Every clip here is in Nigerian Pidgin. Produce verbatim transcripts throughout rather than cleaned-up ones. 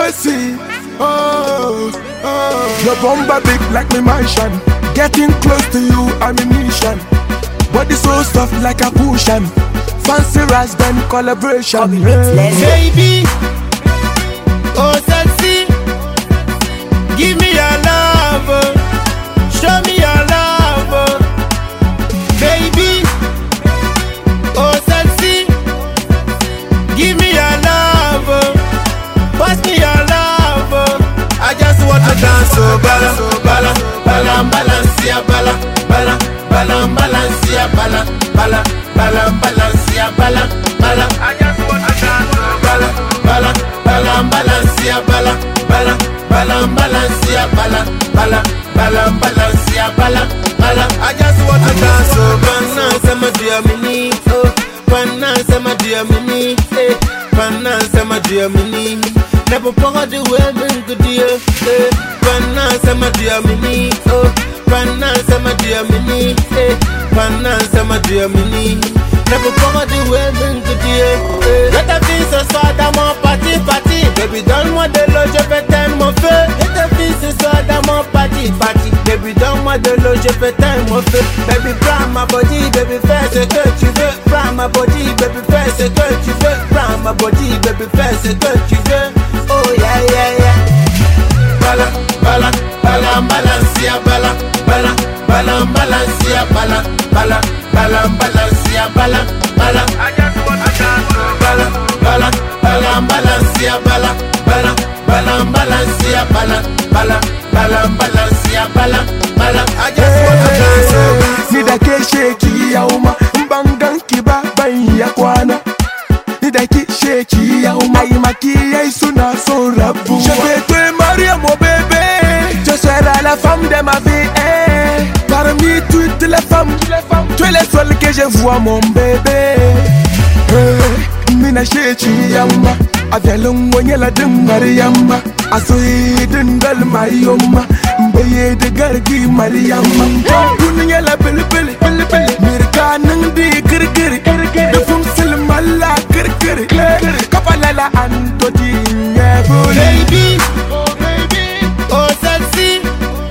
mercy. Oh, oh. Your bomba big like me mansion. Getting close to you, ammunition. Body so soft like a cushion. Fancy rice band collaboration. Baby, oh sexy, give me your love, show me your love. Baby, oh sexy, give me your love, pass me your love. I just want to dance, so bala, bala, bala, balance, ya bala, bala, bala, balance, ya bala, bala, bala, balance, ya bala, bala. I just want to dance, so bala, bala, bala, balance, ya bala, bala, bala, balance, ya bala, bala, bala, balance, ya bala, bala. I just want to dance, so bana, sama dia mini, oh, bana, sama dia mini, eh, bana, sama dia mini. Never forget the world bring good deal. Eh, bana, sama dia mini, oh, bana, sama dia mini, eh, bana, sama dia mini. Never forget the world bring good deal. Let the fils ce soir dans mon party, party. Baby, donne-moi de l'eau, je vais t'aimer mon feu. Let the fils ce soir dans mon party, party. Baby, donne-moi de l'eau, je vais t'aimer mon feu. Baby, prends ma body, baby, fais ce que tu veux. Prends ma body, baby, fais ce que tu veux. Prends ma body, baby, fais ce que tu veux. Oh yeah, yeah, yeah. Bala, bala, bala, balancia, bala, bala, bala, balancia, bala, bala, bala, balancia, bala, bala. I just want to dance. Bala, bala, bala, balancia, bala, bala, bala, balancia, bala, bala, bala, balancia, bala, bala. I just want to dance. Nida ke sheki ya uma, mbangan kiba banya kwana. Nida ke sheki ya uma, imaki ya isuna so rabu. Je vais te marier mon bébé, je serai la femme de ma vie. Eh. Parmi toutes les femmes, tu es la seule que je vois mon bébé. Eh. Mina sheki ya uma, avelung wanyela dum Mariama, asoyi dindal mayoma, mbeye de gargi Mariama. Dunya la bele bele bele bele, mirka nang di kiri kiri, defum silmala kiri kiri, kapalala antoti nyebole. Baby, oh baby, oh sexy,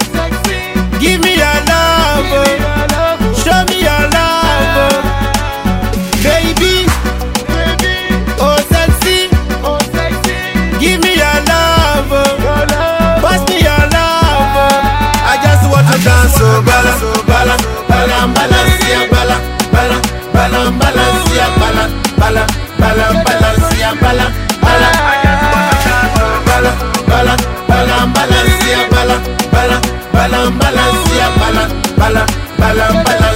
give me your love, show me your love. Baby, oh sexy, give me your love, pass me your love. I just want to dance, so bala, bala, bala, balancia, bala, bala, bala, balancia, bala, bala, bala, balancia, bala, bala. I just want to dance, so bala, bala, bala, balancia, bala, bala, bala, balancia, bala, bala, bala, bala.